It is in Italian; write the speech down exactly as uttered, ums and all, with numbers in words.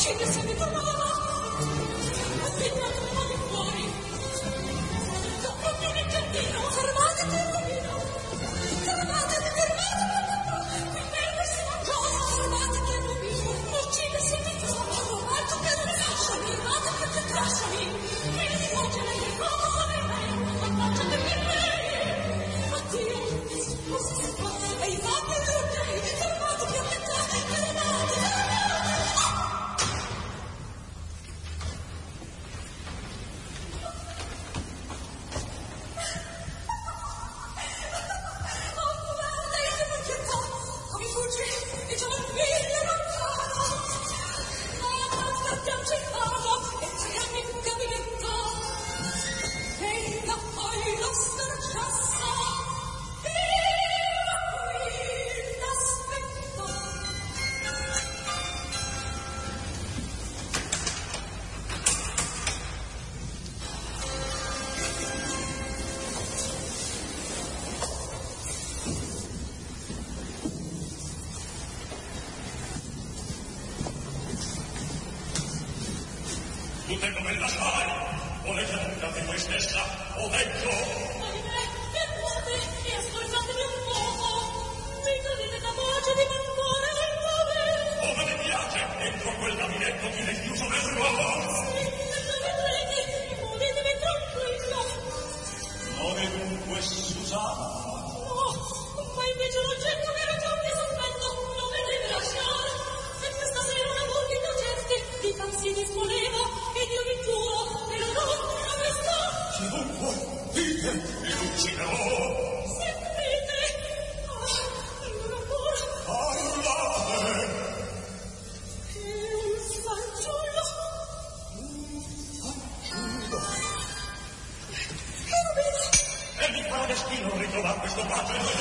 Tutte come la sai, volete buttare voi stessa, o vecchio? Ahimè, fermate e ascoltatemi un poco. Mi togliete da voce di mancare il dovere. Come mi piace, entro quel gabinetto chiude chiuso nel nuovo. Sì, non vedrete, muovetevi tranquillo. Non è dunque Susana? No, ma invece l'oggetto che era già un sospetto lo vedrete lasciare. E questa sera una volta innocente di tanti disponeva. Ed io vi giuro, per non travestà. Chiunque, dite, mi ucciderò. Sentite. Ah, allora ancora. Parlate. È un fanciullo. Un fanciullo. Che lo vede? E mi pare destino ritrovare questo padre.